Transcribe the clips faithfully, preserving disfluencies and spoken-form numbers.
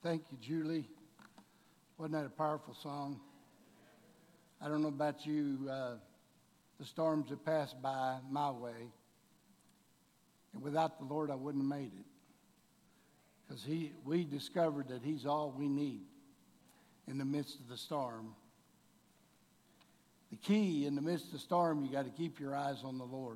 Thank you, Julie. Wasn't that a powerful song? I don't know about you, uh, the storms that passed by my way, and without the Lord, I wouldn't have made it. Because he, we discovered that He's all we need in the midst of the storm. The key in the midst of the storm, you got to keep your eyes on the Lord.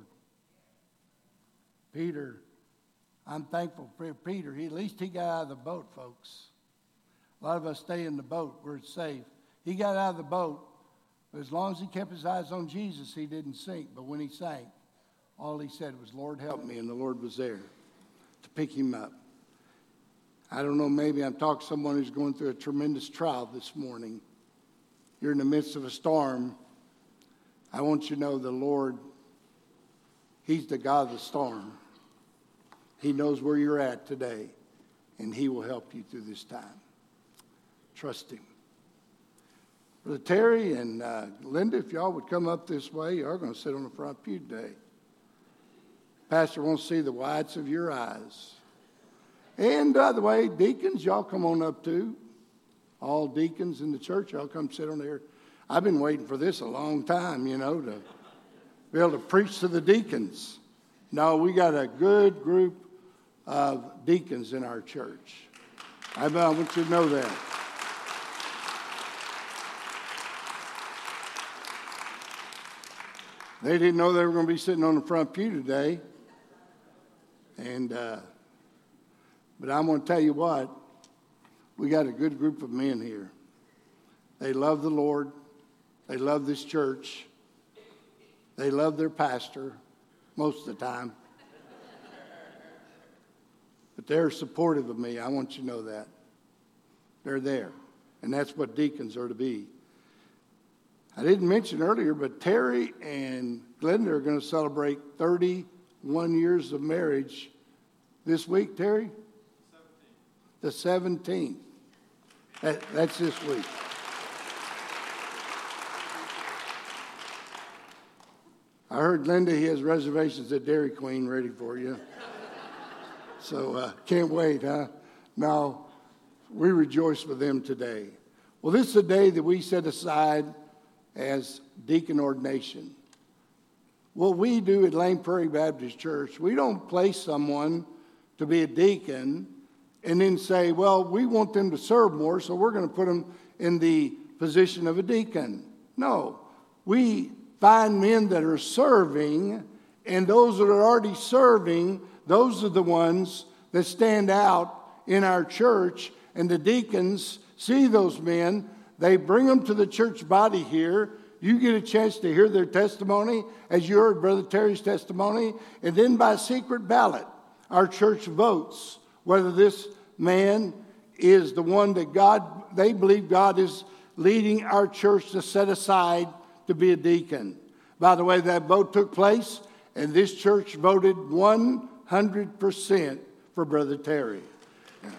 Peter, I'm thankful for Peter. He, at least he got out of the boat, folks. A lot of us stay in the boat where it's safe. He got out of the boat, but as long as he kept his eyes on Jesus, he didn't sink. But when he sank, all he said was, Lord, help me. And the Lord was there to pick him up. I don't know, maybe I'm talking to someone who's going through a tremendous trial this morning. You're in the midst of a storm. I want you to know the Lord, He's the God of the storm. He knows where you're at today, and He will help you through this time. Trust Him. Brother Terry and uh, Linda, if y'all would come up this way, you are going to sit on the front pew today. Pastor wants to see the whites of your eyes. And by the way, deacons, y'all come on up too. All deacons in the church, y'all come sit on there. I've been waiting for this a long time, you know, to be able to preach to the deacons. No, we got a good group of deacons in our church. I want you to know that. They didn't know they were going to be sitting on the front pew today. And, uh, but I'm going to tell you what, we got a good group of men here. They love the Lord. They love this church. They love their pastor most of the time. But they're supportive of me. I want you to know that. They're there. And that's what deacons are to be. I didn't mention earlier, but Terry and Glenda are going to celebrate thirty-one years of marriage this week, Terry? seventeenth. The seventeenth. That, that's this week. I heard Linda, he has reservations at Dairy Queen ready for you. So uh, can't wait, huh? Now, we rejoice with them today. Well, this is a day that we set aside as deacon ordination. What we do at Lane Prairie Baptist Church, we don't place someone to be a deacon and then say, well, we want them to serve more, so we're going to put them in the position of a deacon. No, we find men that are serving, and those that are already serving, those are the ones that stand out in our church, and the deacons see those men. They bring them to the church body here. You get a chance to hear their testimony, as you heard Brother Terry's testimony. And then by secret ballot, our church votes whether this man is the one that God, they believe God is leading our church to set aside to be a deacon. By the way, that vote took place, and this church voted one hundred percent for Brother Terry. Yeah.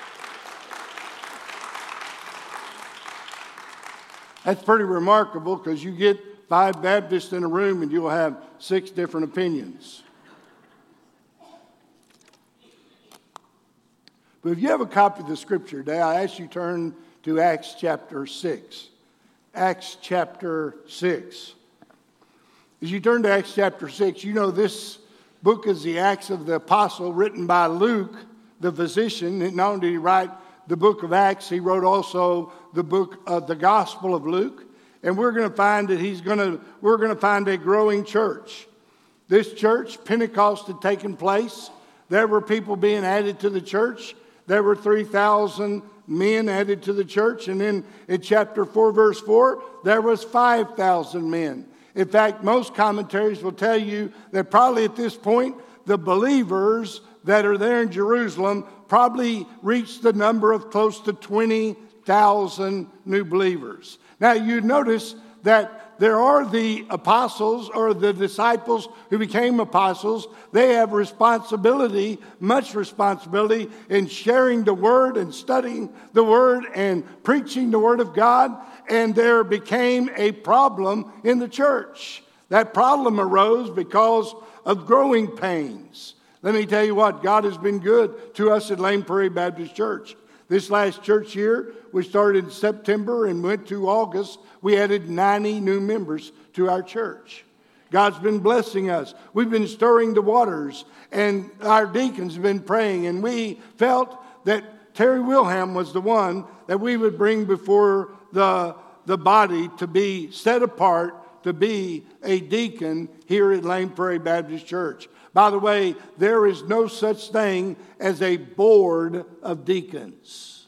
That's pretty remarkable, because you get five Baptists in a room and you'll have six different opinions. But if you have a copy of the scripture today, I ask you to turn to Acts chapter six. Acts chapter six. As you turn to Acts chapter six, you know this book is the Acts of the Apostle, written by Luke, the physician. And not only did he write the book of Acts, he wrote also the book of the Gospel of Luke. And we're going to find that he's going to, we're going to find a growing church. This church, Pentecost had taken place. There were people being added to the church. There were three thousand men added to the church. And then in chapter four, verse four, there was five thousand men. In fact, most commentaries will tell you that probably at this point, the believers that are there in Jerusalem probably reached the number of close to twenty thousand new believers. Now, you notice that there are the apostles or the disciples who became apostles. They have responsibility, much responsibility, in sharing the word and studying the word and preaching the word of God. And there became a problem in the church. That problem arose because of growing pains. Let me tell you what, God has been good to us at Lane Prairie Baptist Church. This last church year, we started in September and went to August. We added ninety new members to our church. God's been blessing us. We've been stirring the waters, and our deacons have been praying, and we felt that Terry Wilhelm was the one that we would bring before the, the body to be set apart to be a deacon here at Lane Prairie Baptist Church. By the way, there is no such thing as a board of deacons.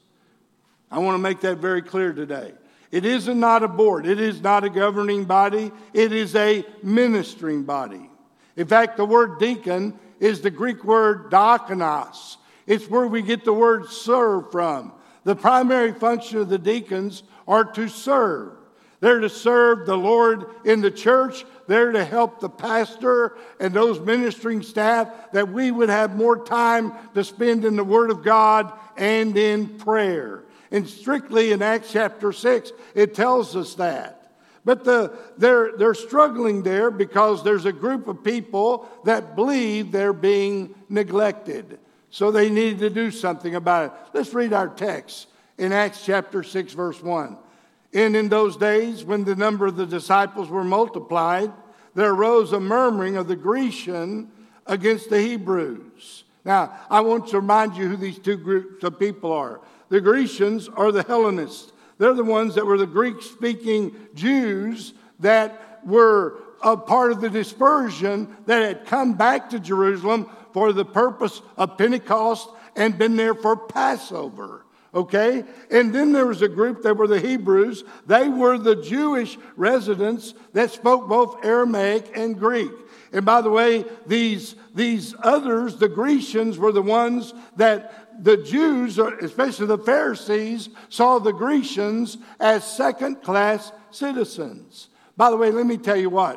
I want to make that very clear today. It is not a board. It is not a governing body. It is a ministering body. In fact, the word deacon is the Greek word diakonos. It's where we get the word serve from. The primary function of the deacons are to serve. They're to serve the Lord in the church. They're to help the pastor and those ministering staff that we would have more time to spend in the Word of God and in prayer. And strictly in Acts chapter six, it tells us that. But the, they're, they're struggling there because there's a group of people that believe they're being neglected. So they needed to do something about it. Let's read our text in Acts chapter six, verse one. And in those days, when the number of the disciples were multiplied, there arose a murmuring of the Grecian against the Hebrews. Now, I want to remind you who these two groups of people are. The Grecians are the Hellenists. They're the ones that were the Greek-speaking Jews that were a part of the dispersion that had come back to Jerusalem for the purpose of Pentecost and been there for Passover. Okay? And then there was a group that were the Hebrews. They were the Jewish residents that spoke both Aramaic and Greek. And by the way, these, these others, the Grecians, were the ones that the Jews, especially the Pharisees, saw the Grecians as second-class citizens. By the way, let me tell you what.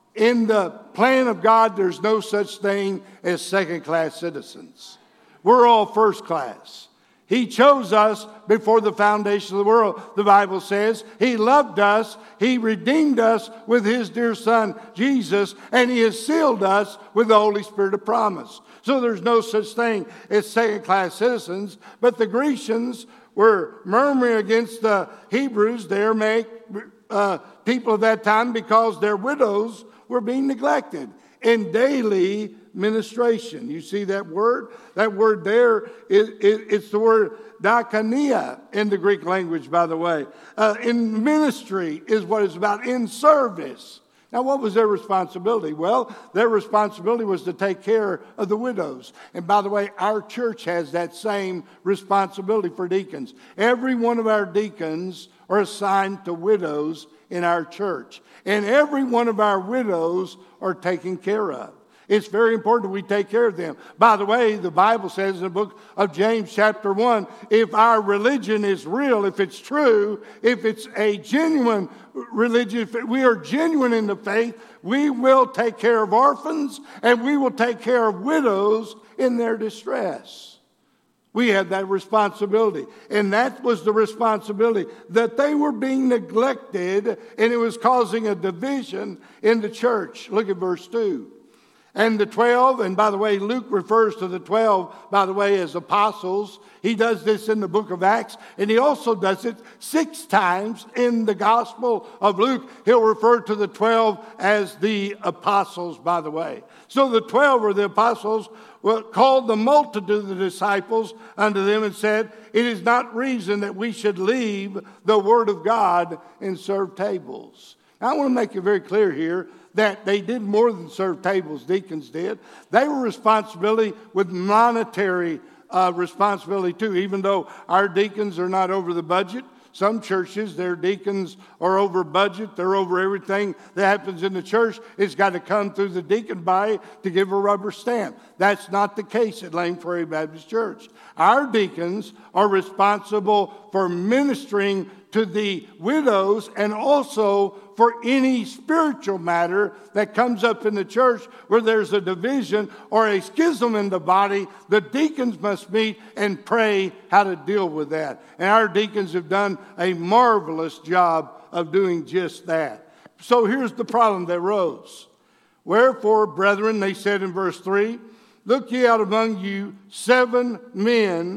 In the plan of God, there's no such thing as second-class citizens. We're all first class. He chose us before the foundation of the world, the Bible says. He loved us. He redeemed us with His dear Son, Jesus, and He has sealed us with the Holy Spirit of promise. So there's no such thing as second-class citizens. But the Grecians were murmuring against the Hebrews, the Aramaic uh, people of that time, because their widows were being neglected in daily ministration. You see that word? That word there, is, it, it's the word diakonia in the Greek language, by the way. Uh, in ministry is what it's about, in service. Now, what was their responsibility? Well, their responsibility was to take care of the widows. And by the way, our church has that same responsibility for deacons. Every one of our deacons are assigned to widows in our church. And every one of our widows are taken care of. It's very important we take care of them. By the way, the Bible says in the book of James chapter one, if our religion is real, if it's true, if it's a genuine religion, if we are genuine in the faith, we will take care of orphans and we will take care of widows in their distress. We had that responsibility. And that was the responsibility, that they were being neglected and it was causing a division in the church. Look at verse two. And the twelve, and by the way, Luke refers to the twelve, by the way, as apostles. He does this in the book of Acts, and he also does it six times in the Gospel of Luke. He'll refer to the twelve as the apostles, by the way. So the twelve or the apostles were called the multitude of the disciples unto them and said, it is not reason that we should leave the word of God and serve tables. Now, I want to make it very clear here that they did more than serve tables, deacons did. They were responsibility with monetary uh, responsibility too, even though our deacons are not over the budget. Some churches, their deacons are over budget. They're over everything that happens in the church. It's got to come through the deacon body to give a rubber stamp. That's not the case at Lane Prairie Baptist Church. Our deacons are responsible for ministering to the widows and also for any spiritual matter that comes up in the church where there's a division or a schism in the body. The deacons must meet and pray how to deal with that. And our deacons have done a marvelous job of doing just that. So here's the problem that arose. Wherefore, brethren, they said in verse three, look ye out among you seven men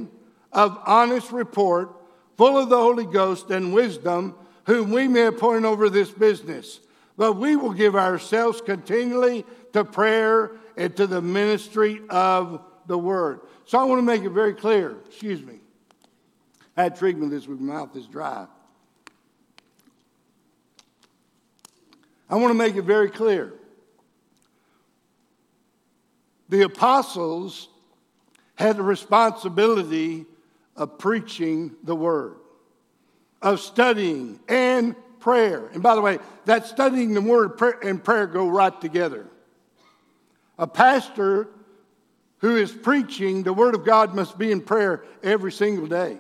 of honest report, full of the Holy Ghost and wisdom, whom we may appoint over this business. But we will give ourselves continually to prayer and to the ministry of the word. So I want to make it very clear. Excuse me. I had treatment this week. My mouth is dry. I want to make it very clear. The apostles had the responsibility of preaching the word, of studying and prayer. And by the way, that studying the word and prayer go right together. A pastor who is preaching the word of God must be in prayer every single day.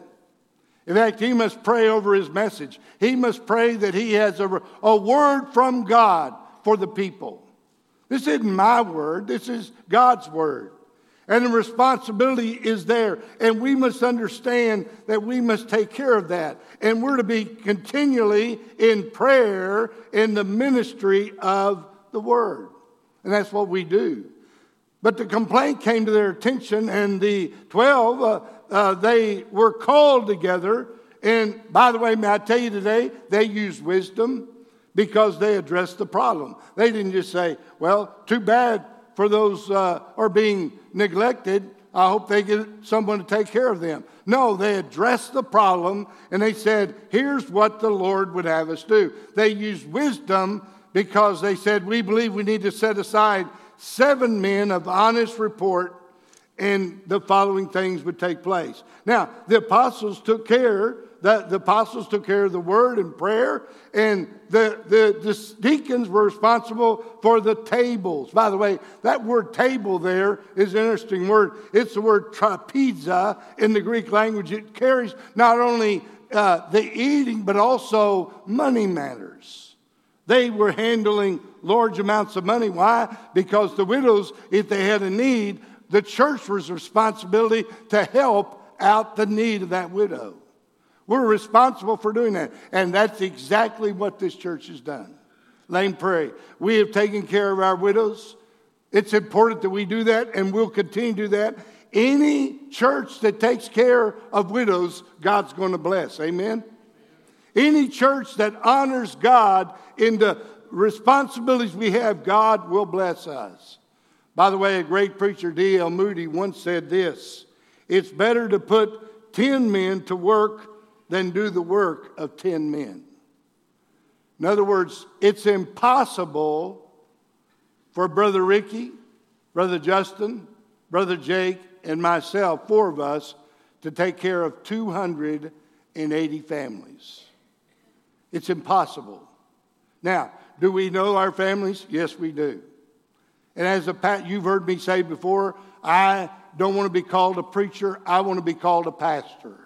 In fact, he must pray over his message. He must pray that he has a, a word from God for the people. This isn't my word. This is God's word. And the responsibility is there. And we must understand that we must take care of that. And we're to be continually in prayer in the ministry of the word. And that's what we do. But the complaint came to their attention, and the twelve, uh, uh, they were called together. And by the way, may I tell you today, they used wisdom because they addressed the problem. They didn't just say, well, too bad for those uh, are being neglected. I hope they get someone to take care of them. No, they addressed the problem, and they said, here's what the Lord would have us do. They used wisdom because they said, we believe we need to set aside seven men of honest report, and the following things would take place. Now, the apostles took care, the, the apostles took care of the word and prayer, and the, the, the deacons were responsible for the tables. By the way, that word table there is an interesting word. It's the word trapeza in the Greek language. It carries not only uh, the eating, but also money matters. They were handling large amounts of money. Why? Because the widows, if they had a need, the church was responsibility to help out the need of that widow. We're responsible for doing that. And that's exactly what this church has done. Lane Prairie. We have taken care of our widows. It's important that we do that, and we'll continue to do that. Any church that takes care of widows, God's going to bless. Amen? Any church that honors God in the responsibilities we have, God will bless us. By the way, a great preacher, D L Moody, once said this: it's better to put ten men to work than do the work of ten men. In other words, it's impossible for Brother Ricky, Brother Justin, Brother Jake, and myself, four of us, to take care of two hundred eighty families. It's impossible. Now, do we know our families? Yes, we do. And as a pat, you've heard me say before, I don't want to be called a preacher. I want to be called a pastor.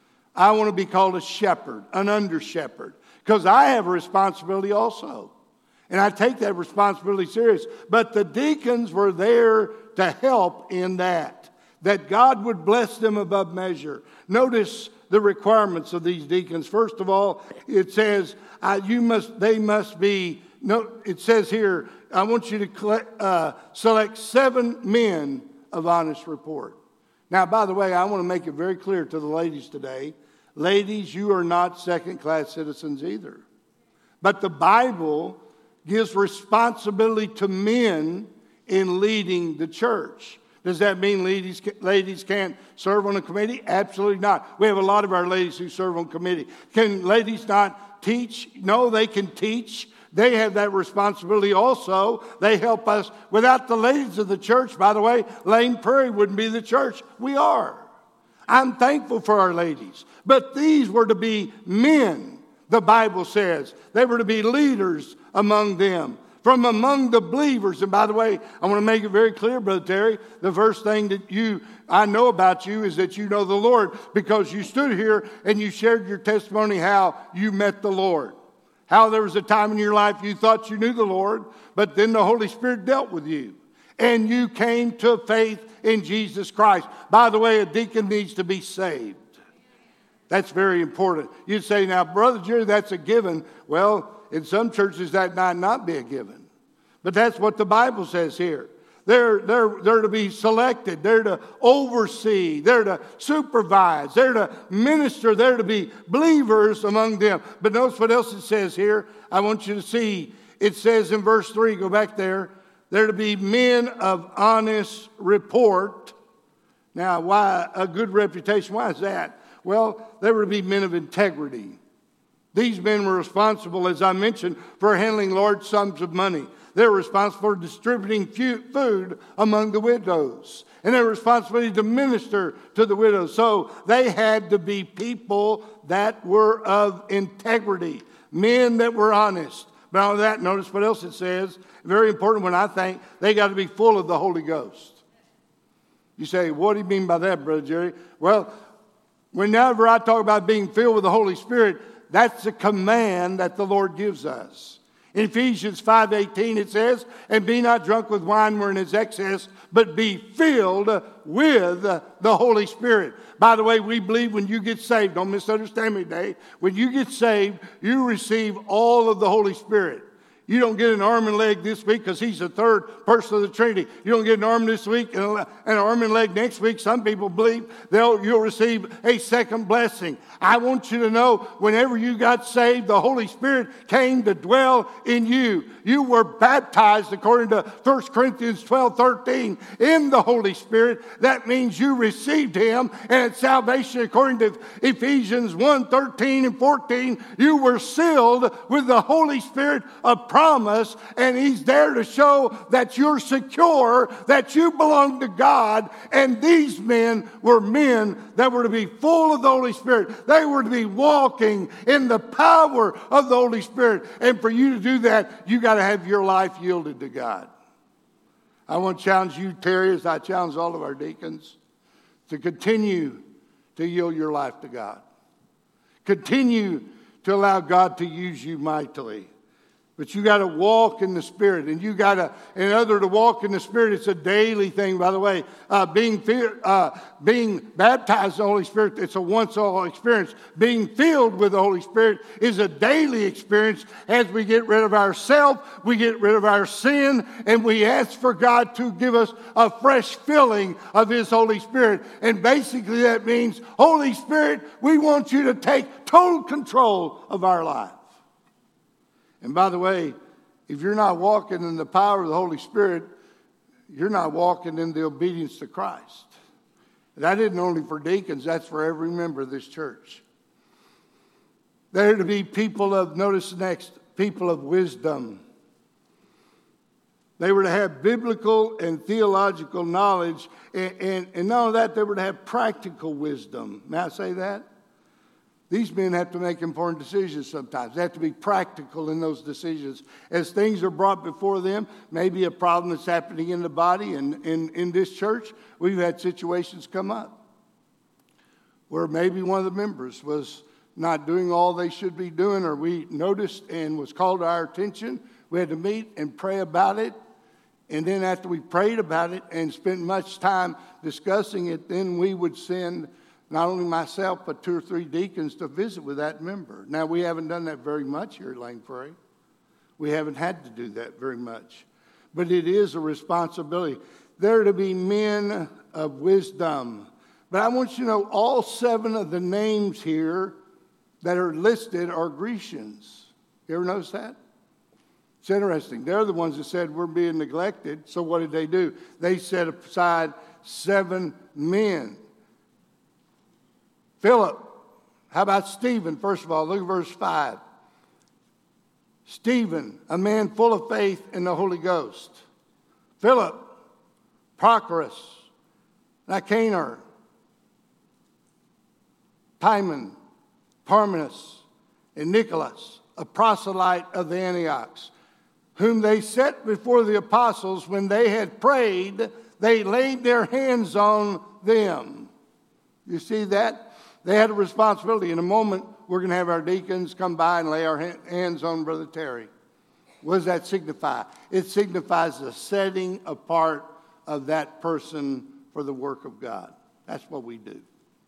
I want to be called a shepherd, an under shepherd, because I have a responsibility also. And I take that responsibility serious. But the deacons were there to help in that, that God would bless them above measure. Notice the requirements of these deacons. First of all, it says uh, you must. They must be. No, it says here, I want you to collect, uh, select seven men of honest report. Now, by the way, I want to make it very clear to the ladies today. Ladies, you are not second-class citizens either. But the Bible gives responsibility to men in leading the church. Does that mean ladies, ladies can't serve on a committee? Absolutely not. We have a lot of our ladies who serve on committee. Can ladies not teach? No, they can teach. They have that responsibility also. They help us. Without the ladies of the church, by the way, Lane Prairie wouldn't be the church we are. I'm thankful for our ladies. But these were to be men, the Bible says. They were to be leaders among them, from among the believers. And by the way, I want to make it very clear, Brother Terry, the first thing that you I know about you is that you know the Lord, because you stood here and you shared your testimony how you met the Lord. How there was a time in your life you thought you knew the Lord, but then the Holy Spirit dealt with you. And you came to faith in Jesus Christ. By the way, a deacon needs to be saved. That's very important. You'd say, now, Brother Jerry, that's a given. Well, in some churches that might not be a given. But that's what the Bible says here. They're, they're, they're to be selected. They're to oversee. They're to supervise. They're to minister. They're to be believers among them. But notice what else it says here. I want you to see. It says in verse three, go back there. They're to be men of honest report. Now, why a good reputation? Why is that? Well, they were to be men of integrity. These men were responsible, as I mentioned, for handling large sums of money. They're responsible for distributing food among the widows. And they're responsible to minister to the widows. So they had to be people that were of integrity. Men that were honest. But all of that, notice what else it says. Very important one, I think. They got to be full of the Holy Ghost. You say, what do you mean by that, Brother Jerry? Well, whenever I talk about being filled with the Holy Spirit, that's a command that the Lord gives us. In Ephesians five eighteen it says, and be not drunk with wine wherein is excess, but be filled with the Holy Spirit. By the way, we believe when you get saved, don't misunderstand me today, when you get saved, you receive all of the Holy Spirit. You don't get an arm and leg this week because he's the third person of the Trinity. You don't get an arm this week and an arm and leg next week. Some people believe they'll, you'll receive a second blessing. I want you to know whenever you got saved, the Holy Spirit came to dwell in you. You were baptized according to First Corinthians twelve thirteen in the Holy Spirit. That means you received him. And at salvation, according to Ephesians one thirteen and fourteen, you were sealed with the Holy Spirit of promise, and he's there to show that you're secure, that you belong to God. And these men were men that were to be full of the Holy Spirit. They were to be walking in the power of the Holy Spirit. And for you to do that, you got to have your life yielded to God. I want to challenge you, Terry, as I challenge all of our deacons, to continue to yield your life to God. Continue to allow God to use you mightily. But you got to walk in the Spirit, and you got to, in order to walk in the Spirit, it's a daily thing. By the way, uh, being uh, being baptized in the Holy Spirit, it's a once-all experience. Being filled with the Holy Spirit is a daily experience. As we get rid of ourselves, we get rid of our sin, and we ask for God to give us a fresh filling of His Holy Spirit. And basically, that means, Holy Spirit, we want you to take total control of our life. And by the way, if you're not walking in the power of the Holy Spirit, you're not walking in the obedience to Christ. That isn't only for deacons, that's for every member of this church. They're to be people of, notice next, people of wisdom. They were to have biblical and theological knowledge, and, and, and not only that, they were to have practical wisdom. May I say that? These men have to make important decisions sometimes. They have to be practical in those decisions. As things are brought before them, maybe a problem that's happening in the body and in, in this church, we've had situations come up where maybe one of the members was not doing all they should be doing, or we noticed and was called to our attention. We had to meet and pray about it. And then after we prayed about it and spent much time discussing it, then we would send not only myself, but two or three deacons to visit with that member. Now, we haven't done that very much here at Lane Prairie. We haven't had to do that very much. But it is a responsibility. They're to be men of wisdom. But I want you to know all seven of the names here that are listed are Grecians. You ever notice that? It's interesting. They're the ones that said we're being neglected. So what did they do? They set aside seven men. Philip. How about Stephen? First of all, look at verse five. Stephen, a man full of faith in the Holy Ghost. Philip, Prochorus, Nicanor, Timon, Parmenas, and Nicholas, a proselyte of the Antiochs, whom they set before the apostles. When they had prayed, they laid their hands on them. You see that? They had a responsibility. In a moment, we're going to have our deacons come by and lay our hands on Brother Terry. What does that signify? It signifies the setting apart of that person for the work of God. That's what we do.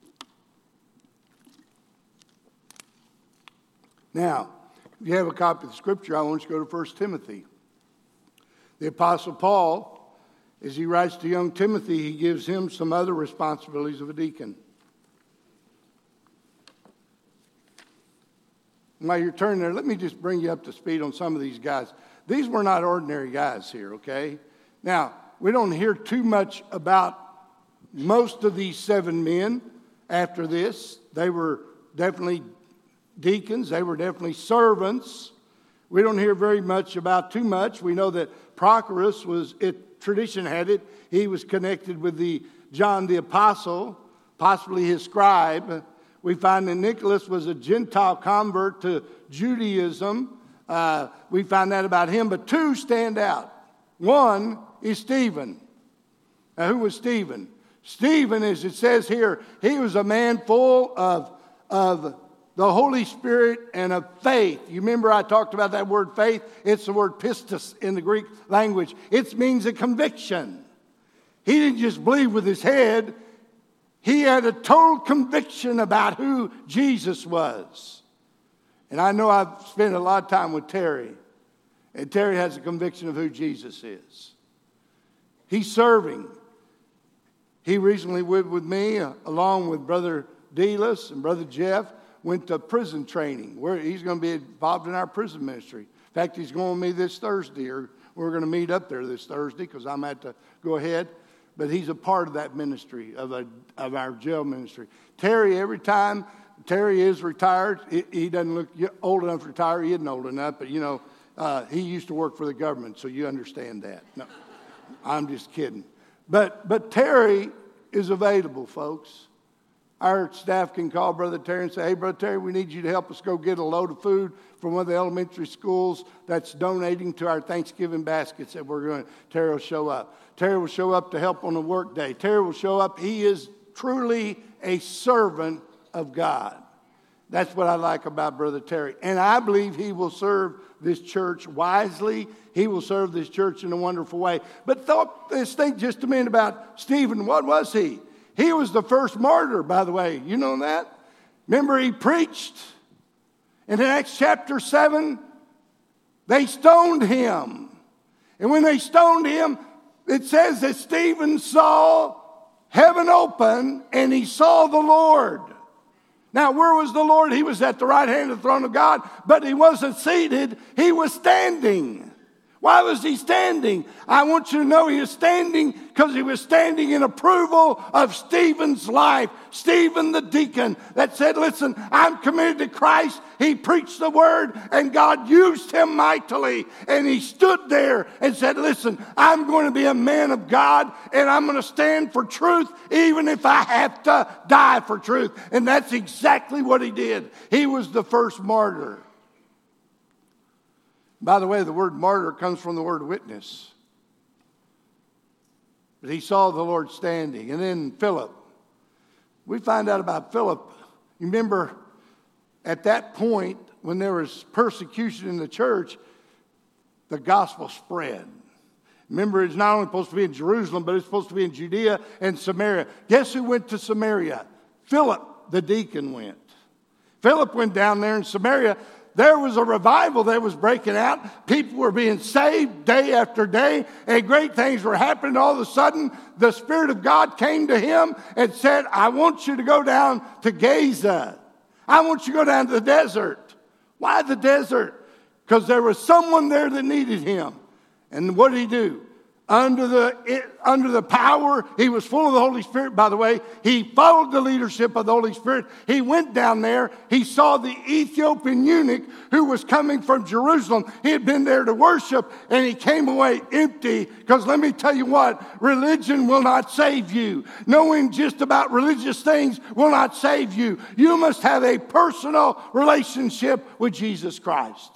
Now, if you have a copy of the Scripture, I want you to go to First Timothy. The Apostle Paul, As he writes to young Timothy, he gives him some other responsibilities of a deacon. While you're turning there, let me just bring you up to speed on some of these guys. These were not ordinary guys here, okay? Now, we don't hear too much about most of these seven men after this. They were definitely deacons. They were definitely servants. We don't hear very much about too much. We know that Prochorus was, it, tradition had it, he was connected with the John the Apostle, possibly his scribe. We find that Nicholas was a Gentile convert to Judaism. Uh, we find that about him, but two stand out. One is Stephen. Now, who was Stephen? Stephen, as it says here, he was a man full of, of the Holy Spirit and of faith. You remember I talked about that word faith? It's the word pistis in the Greek language. It means a conviction. He didn't just believe with his head. He had a total conviction about who Jesus was. And I know I've spent a lot of time with Terry. And Terry has a conviction of who Jesus is. He's serving. He recently went with me, uh, along with Brother Delas and Brother Jeff, went to prison training. Where he's going to be involved in our prison ministry. In fact, he's going with me this Thursday, or we're going to meet up there this Thursday because I'm at to go ahead. But he's a part of that ministry, of, a, of our jail ministry. Terry, every time, Terry is retired. He, he doesn't look old enough to retire. He isn't old enough, but, you know, uh, he used to work for the government, so you understand that. No, I'm just kidding. But, but Terry is available, folks. Our staff can call Brother Terry and say, hey, Brother Terry, we need you to help us go get a load of food from one of the elementary schools that's donating to our Thanksgiving baskets that we're going to. Terry will show up. Terry will show up to help on the work day. Terry will show up. He is truly a servant of God. That's what I like about Brother Terry. And I believe he will serve this church wisely. He will serve this church in a wonderful way. But thought, let's think just a minute about Stephen. What was he? He was the first martyr, by the way. You know that? Remember, he preached. And in Acts chapter seven, they stoned him. And when they stoned him, it says that Stephen saw heaven open and he saw the Lord. Now, where was the Lord? He was at the right hand of the throne of God, but he wasn't seated. He was standing. Why was he standing? I want you to know he was standing because he was standing in approval of Stephen's life. Stephen the deacon that said, listen, I'm committed to Christ. He preached the word and God used him mightily. And he stood there and said, listen, I'm going to be a man of God and I'm going to stand for truth even if I have to die for truth. And that's exactly what he did. He was the first martyr. By the way, the word martyr comes from the word witness. But he saw the Lord standing. And then Philip. We find out about Philip. You remember at that point when there was persecution in the church, the gospel spread. Remember, it's not only supposed to be in Jerusalem, but it's supposed to be in Judea and Samaria. Guess who went to Samaria? Philip, the deacon, went. Philip went down there in Samaria. There was a revival that was breaking out. People were being saved day after day, and great things were happening. All of a sudden, the Spirit of God came to him and said, I want you to go down to Gaza. I want you to go down to the desert. Why the desert? Because there was someone there that needed him. And what did he do? Under the, it, under the power, he was full of the Holy Spirit, by the way. He followed the leadership of the Holy Spirit. He went down there. He saw the Ethiopian eunuch who was coming from Jerusalem. He had been there to worship, and he came away empty. Because let me tell you what, religion will not save you. Knowing just about religious things will not save you. You must have a personal relationship with Jesus Christ.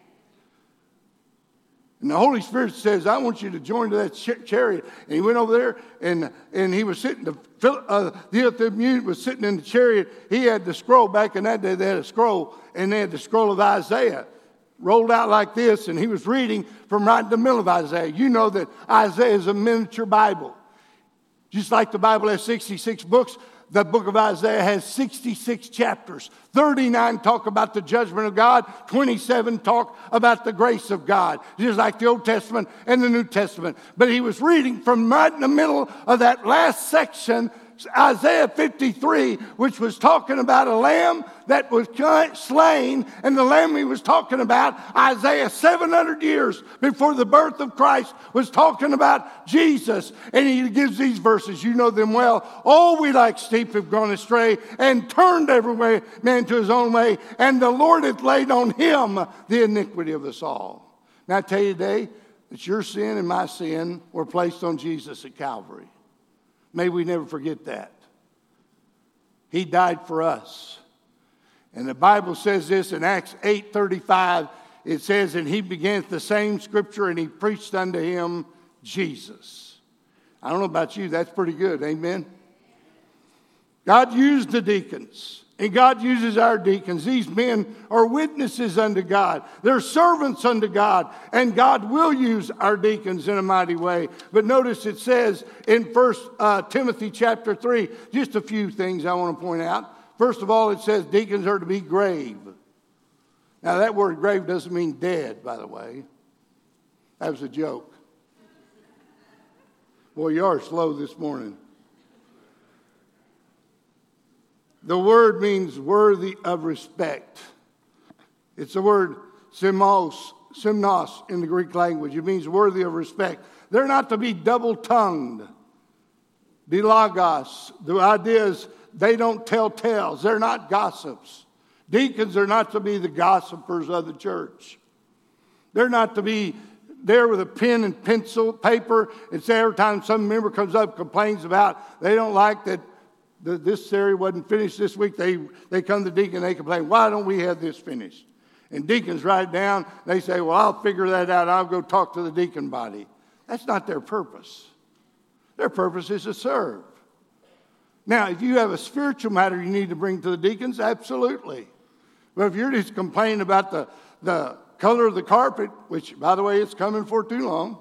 And the Holy Spirit says, I want you to join to that chariot. And he went over there, and, and he was sitting, the, uh, the Ethiopian eunuch was sitting in the chariot. He had the scroll. Back in that day, they had a scroll, and they had the scroll of Isaiah rolled out like this, and he was reading from right in the middle of Isaiah. You know that Isaiah is a miniature Bible. Just like the Bible has sixty-six books, The book of Isaiah has sixty-six chapters. thirty-nine talk about the judgment of God. twenty-seven talk about the grace of God, just like the Old Testament and the New Testament. But he was reading from right in the middle of that last section, Isaiah fifty-three, which was talking about a lamb that was slain, and the lamb he was talking about, Isaiah seven hundred years before the birth of Christ, was talking about Jesus. And he gives these verses, you know them well. All we like sheep have gone astray and turned every way, man to his own way, and the Lord hath laid on him the iniquity of us all. Now I tell you today that your sin and my sin were placed on Jesus at Calvary. May we never forget that. He died for us. And the Bible says this in Acts eight thirty-five. It says, and he began the same scripture, and he preached unto him Jesus. I don't know about you, that's pretty good. Amen. God used the deacons. And God uses our deacons. These men are witnesses unto God. They're servants unto God. And God will use our deacons in a mighty way. But notice it says in First uh, Timothy chapter three, just a few things I want to point out. First of all, it says deacons are to be grave. Now that word grave doesn't mean dead, by the way. That was a joke. Boy, you are slow this morning. The word means worthy of respect. It's the word simos, simnos in the Greek language. It means worthy of respect. They're not to be double-tongued. Dilagos. The idea is they don't tell tales. They're not gossips. Deacons are not to be the gossipers of the church. They're not to be there with a pen and pencil, paper, and say every time some member comes up and complains about they don't like that The, this series wasn't finished this week. They they come to deacon and they complain, why don't we have this finished? And deacons write down, they say, well, I'll figure that out. I'll go talk to the deacon body. That's not their purpose. Their purpose is to serve. Now, if you have a spiritual matter you need to bring to the deacons, absolutely. But if you're just complaining about the, the color of the carpet, which, by the way, it's coming for too long,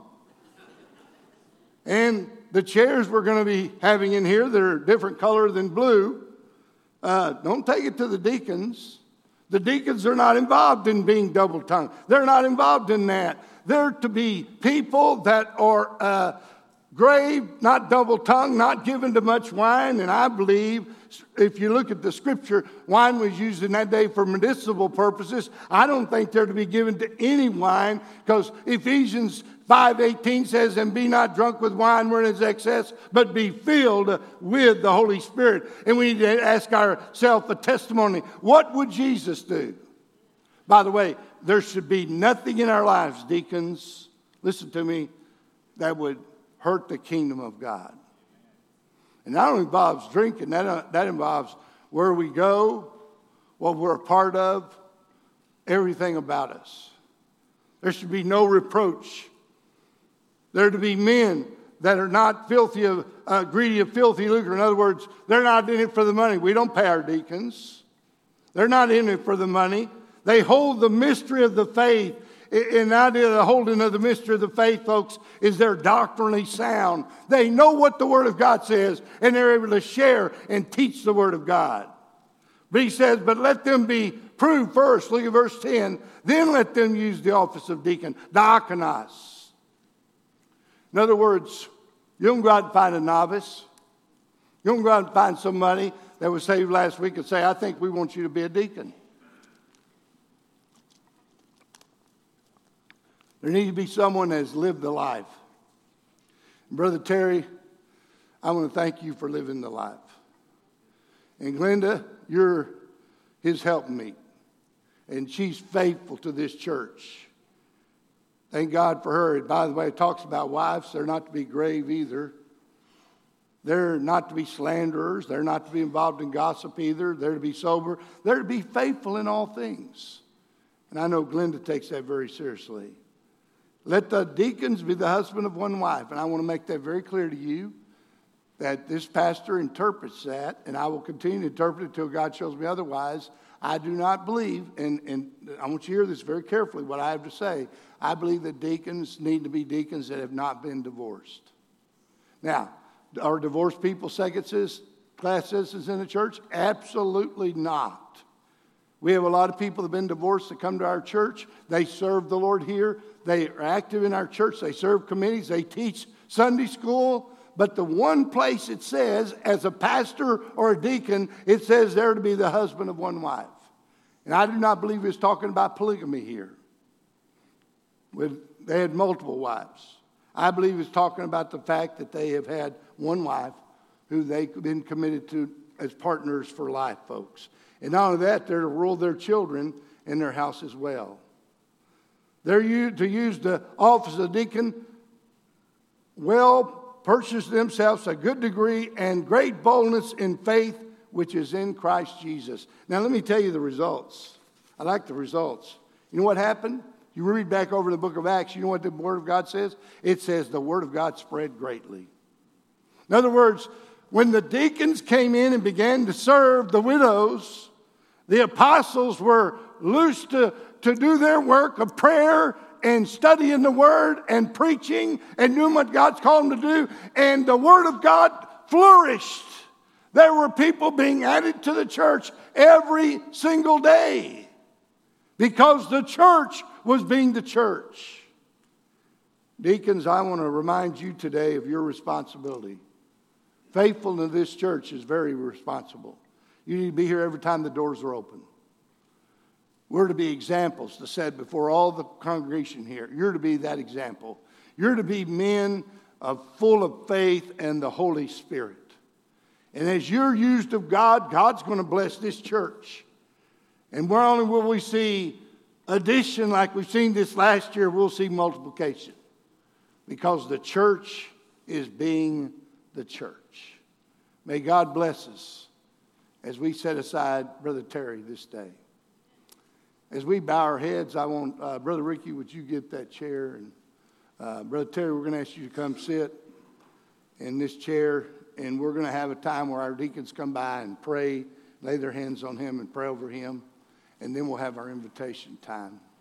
and the chairs we're going to be having in here that are different color than blue, uh, don't take it to the deacons. The deacons are not involved in being double-tongued. They're not involved in that. They're to be people that are uh, grave, not double-tongued, not given to much wine. And I believe, if you look at the scripture, wine was used in that day for medicinal purposes. I don't think they're to be given to any wine, because Ephesians five eighteen says, and be not drunk with wine wherein is excess, but be filled with the Holy Spirit. And we need to ask ourselves a testimony. What would Jesus do? By the way, there should be nothing in our lives, deacons, listen to me, that would hurt the kingdom of God. And that only involves drinking. That, that involves where we go, what we're a part of, everything about us. There should be no reproach. They're to be men that are not filthy of, uh, greedy of filthy lucre. In other words, they're not in it for the money. We don't pay our deacons. They're not in it for the money. They hold the mystery of the faith. And the idea of the holding of the mystery of the faith, folks, is they're doctrinally sound. They know what the Word of God says, and they're able to share and teach the Word of God. But he says, but let them be proved first. Look at verse ten. Then let them use the office of deacon, diakonos. In other words, you don't go out and find a novice. You don't go out and find somebody that was saved last week and say, I think we want you to be a deacon. There needs to be someone that has lived the life. Brother Terry, I want to thank you for living the life. And Glenda, you're his helpmeet. And she's faithful to this church. Thank God for her. And by the way, it talks about wives. They're not to be grave either. They're not to be slanderers. They're not to be involved in gossip either. They're to be sober. They're to be faithful in all things. And I know Glenda takes that very seriously. Let the deacons be the husband of one wife. And I want to make that very clear to you, that this pastor interprets that, and I will continue to interpret it until God shows me otherwise. I do not believe, and, and I want you to hear this very carefully, what I have to say. I believe that deacons need to be deacons that have not been divorced. Now, are divorced people second class citizens in the church? Absolutely not. We have a lot of people that have been divorced that come to our church. They serve the Lord here. They are active in our church. They serve committees. They teach Sunday school. But the one place it says, as a pastor or a deacon, it says they're to be the husband of one wife. And I do not believe it's talking about polygamy here. With, they had multiple wives. I believe it's talking about the fact that they have had one wife who they've been committed to as partners for life, folks. And not only that, they're to rule their children in their house as well. They're to use the office of deacon well, purchase themselves a good degree and great boldness in faith, which is in Christ Jesus. Now, let me tell you the results. I like the results. You know what happened? You read back over the book of Acts, you know what the Word of God says? It says the Word of God spread greatly. In other words, when the deacons came in and began to serve the widows, the apostles were loose to, to do their work of prayer and studying the Word and preaching and doing what God's called them to do. And the Word of God flourished. There were people being added to the church every single day because the church was being the church. Deacons, I want to remind you today of your responsibility. Faithful to this church is very responsible. You need to be here every time the doors are open. We're to be examples to set before all the congregation here. You're to be that example. You're to be men of full of faith and the Holy Spirit. And as you're used of God, God's going to bless this church. And not only will we see addition like we've seen this last year, we'll see multiplication. Because the church is being the church. May God bless us as we set aside Brother Terry this day. As we bow our heads, I want, uh, Brother Ricky, would you get that chair? And uh, Brother Terry, we're going to ask you to come sit in this chair. And we're going to have a time where our deacons come by and pray, lay their hands on him and pray over him. And then we'll have our invitation time.